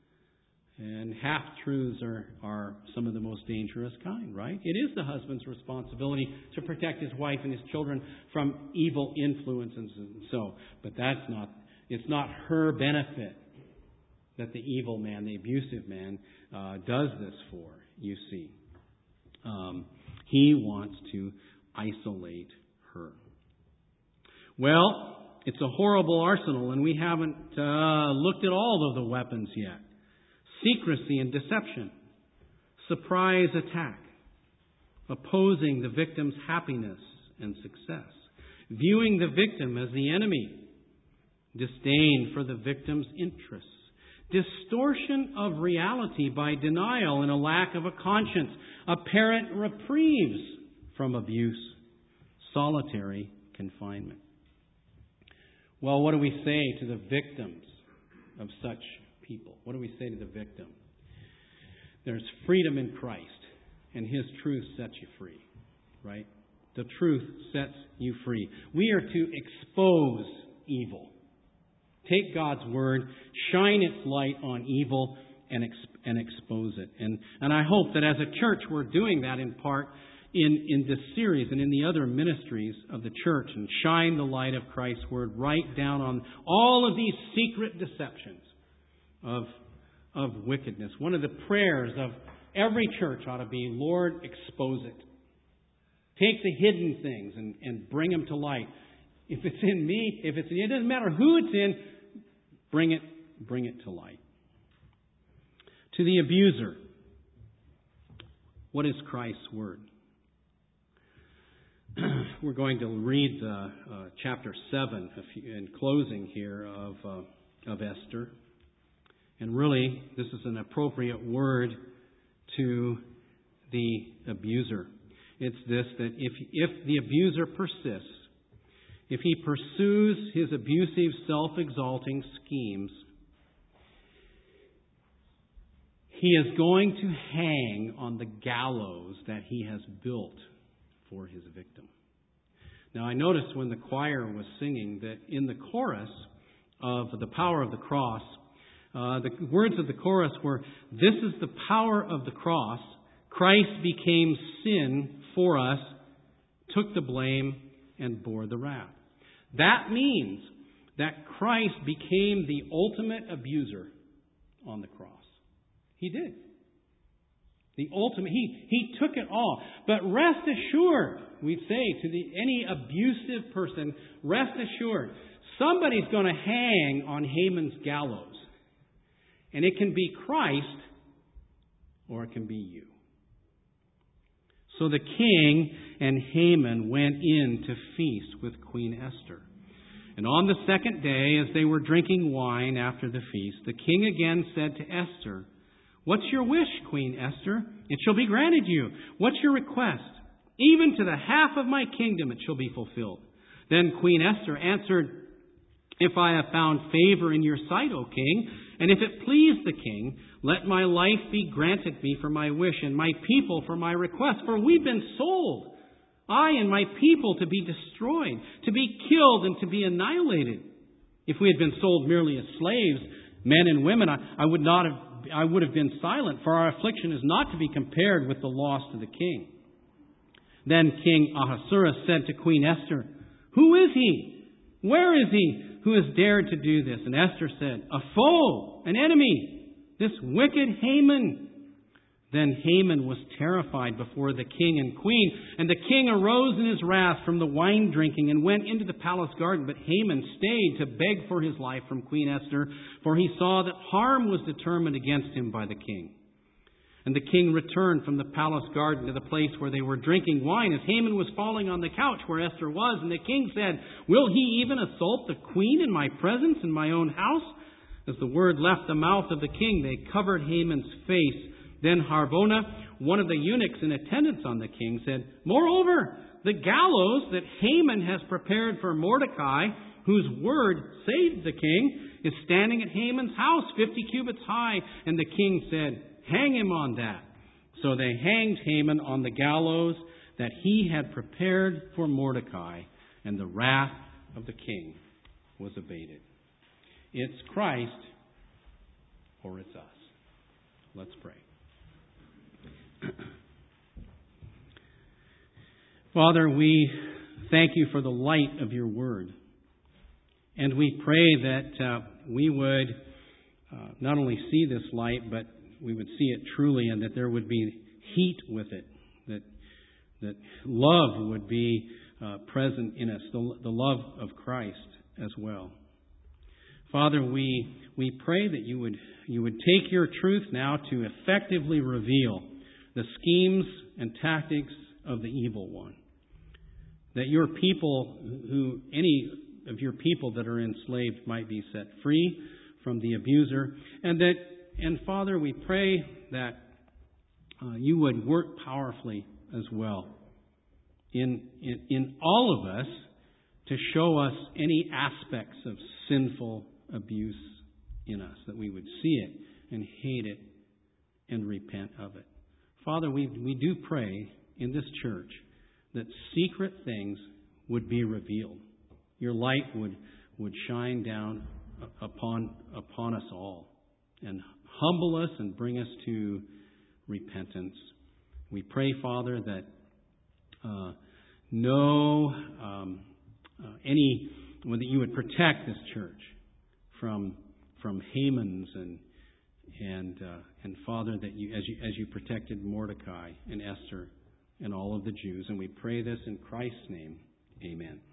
Speaker 1: And half-truths are some of the most dangerous kind, right? It is the husband's responsibility to protect his wife and his children from evil influences and so. But it's not her benefit that the evil man, the abusive man, does this for, you see. He wants to isolate her. Well, it's a horrible arsenal, and we haven't looked at all of the weapons yet. Secrecy and deception, surprise attack, opposing the victim's happiness and success, viewing the victim as the enemy, disdain for the victim's interests, distortion of reality by denial and a lack of a conscience, apparent reprieves from abuse, solitary confinement. Well, what do we say to the victims of such people? What do we say to the victim? There's freedom in Christ, and His truth sets you free, right? The truth sets you free. We are to expose evil. Take God's Word, shine its light on evil, and expose it. And I hope that as a church we're doing that in part in this series and in the other ministries of the church, and shine the light of Christ's Word right down on all of these secret deceptions of wickedness. One of the prayers of every church ought to be, Lord, expose it. Take the hidden things and bring them to light. If it's in me, it doesn't matter who it's in, bring it to light. To the abuser, what is Christ's Word? We're going to read chapter 7 in closing here of Esther. And really, this is an appropriate word to the abuser. It's this, that if the abuser persists, if he pursues his abusive, self-exalting schemes, he is going to hang on the gallows that he has built for his victim. Now, I noticed when the choir was singing that in the chorus of The Power of the Cross, the words of the chorus were, "This is the power of the cross. Christ became sin for us, took the blame, and bore the wrath." That means that Christ became the ultimate abuser on the cross. He did. The ultimate, he took it all. But rest assured, we say to any abusive person, rest assured, somebody's going to hang on Haman's gallows. And it can be Christ or it can be you. So the king and Haman went in to feast with Queen Esther. And on the second day, as they were drinking wine after the feast, the king again said to Esther, "What's your wish, Queen Esther? It shall be granted you. What's your request? Even to the half of my kingdom it shall be fulfilled." Then Queen Esther answered, "If I have found favor in your sight, O king, and if it please the king, let my life be granted me for my wish, and my people for my request. For we've been sold, I and my people, to be destroyed, to be killed, and to be annihilated. If we had been sold merely as slaves, men and women, I would have been silent, for our affliction is not to be compared with the loss to the king." Then King Ahasuerus said to Queen Esther, "Who is he? Where is he who has dared to do this?" And Esther said, "A foe, an enemy, this wicked Haman." Then Haman was terrified before the king and queen, and the king arose in his wrath from the wine drinking and went into the palace garden. But Haman stayed to beg for his life from Queen Esther, for he saw that harm was determined against him by the king. And the king returned from the palace garden to the place where they were drinking wine, as Haman was falling on the couch where Esther was. And the king said, "Will he even assault the queen in my presence in my own house?" As the word left the mouth of the king, they covered Haman's face. Then Harbona, one of the eunuchs in attendance on the king, said, "Moreover, the gallows that Haman has prepared for Mordecai, whose word saved the king, is standing at Haman's house, 50 cubits high." And the king said, "Hang him on that." So they hanged Haman on the gallows that he had prepared for Mordecai, and the wrath of the king was abated. It's Christ or it's us. Let's pray. Father, we thank you for the light of your word. And we pray that we would not only see this light, but we would see it truly, and that there would be heat with it, that love would be present in us, the love of Christ as well. Father, we pray that you would take your truth now to effectively reveal the schemes and tactics of the evil one. That your people, any of your people that are enslaved, might be set free from the abuser. And Father, we pray that you would work powerfully as well in all of us to show us any aspects of sinful abuse in us, that we would see it and hate it and repent of it. Father, we do pray in this church that secret things would be revealed. Your light would shine down upon us all and humble us and bring us to repentance. We pray, Father, that that you would protect this church from Hamans and Father, that you as you protected Mordecai and Esther and all of the Jews. And we pray this in Christ's name. Amen.